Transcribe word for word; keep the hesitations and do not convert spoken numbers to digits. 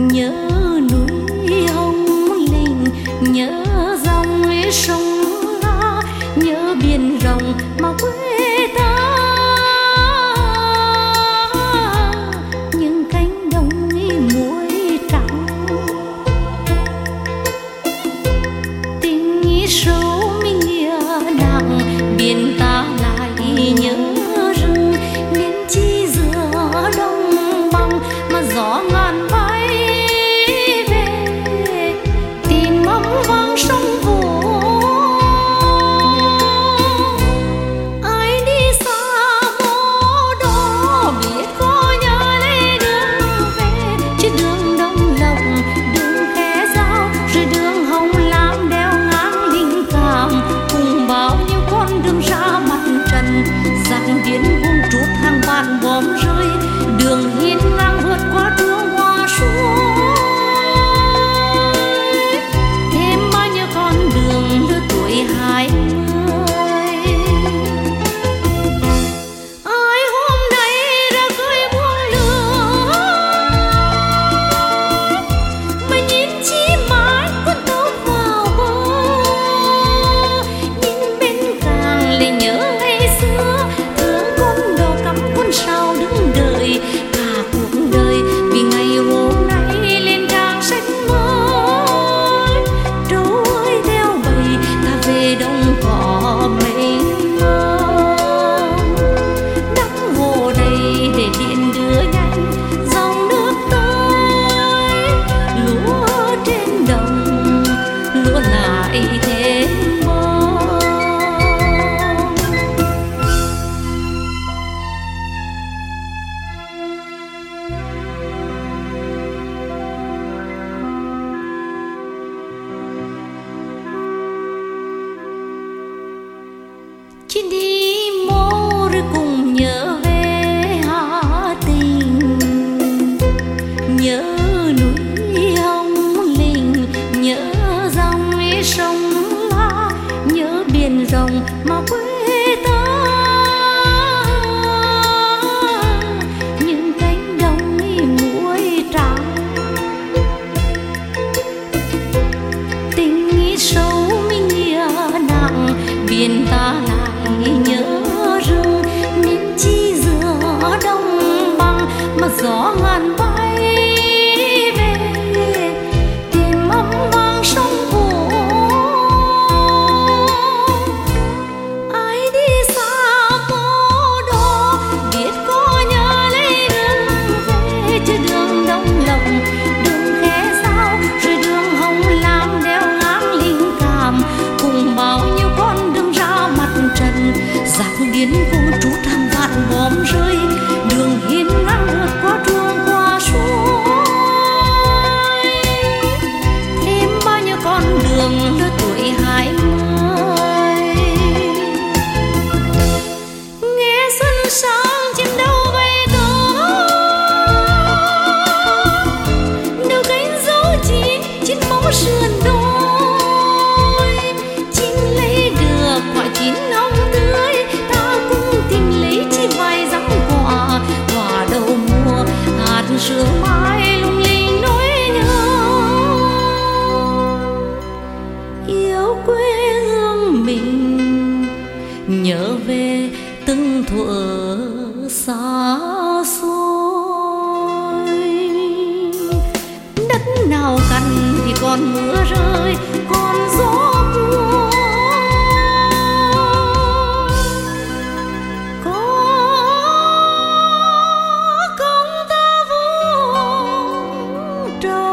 nhớ núi Hồng Linh, nhớ dòng sông La, nhớ biển rộng mà quê ta. Những cánh đồng muối trắng, tình sâu mình nghĩa nặng, biển ta lại nhớ rừng, nên chi giữa đông bằng mà gió ngàn bay về, tìm mong vang sông Vô. Ai đi xa mô đó biết có nhớ lấy đường về, chứ đường Đông Lộc, đường Khe Dao, rồi đường Hồng Lam đeo ngang linh cảm, cùng bao nhiêu con đường ra mặt trần, giặc điên vuông trút hàng vạn bom rơi, đường hiên ngang vượt qua đường hoa suối. Thêm bao nhiêu con đường lứa tuổi hai mươi, ai hôm nay ra khơi buông lửa, mà nhìn chi mãi con tàu vào bờ, nhìn bên càng lại nhớ ngày xưa, thương con đò cắm con sao đứng đợi cả cuộc đời, vì ngày hôm nay lên trang sách mới. Trâu ơi theo bầy ta về đông cỏ mênh mông, đắp hồ đầy để điện đưa nhanh dòng nước tới, lúa trên đồng lúa lại thêm bông. Chỉ đi mô rồi cùng nhớ về Hà Tĩnh, nhớ núi Hồng Linh, nhớ dòng sông La, nhớ biển rộng mà quê ta. Những cánh đồng muối trắng, tình sâu mình nghĩa nặng, biển ta lại nhớ rừng, nên chi giữa đông bằng mà gió ngàn bay về, tìm âm vang sông Vô. Ai đi xa mô đó biết có nhớ lấy đường về, chứ đường Đông Lộc, đường Khe Dao, rồi đường Hồng Lam đeo ngang linh cảm, cùng bao nhiêu con đường ra mặt trần, giặc điên cuồng trút hàng vạn bom rơi, đường hiên ngang vượt qua đường hoa suối. Thêm bao nhiêu con đường lứa tuổi hai mươi, nghe xuân sang chim đâu bay tới, đầu cánh dấu chín chín mẫu sườn đôi, chín lấy được quả chín hồng tươi, ta cũng tìm lấy chi vài dặm quả, quả đầu mùa hạt sương mai lung linh nỗi nhớ, yêu quê hương mình, nhớ về từng thuở xa xôi. Đất nào cằn thì còn mưa rơi, còn gió buồn, có công ta vuông trầu.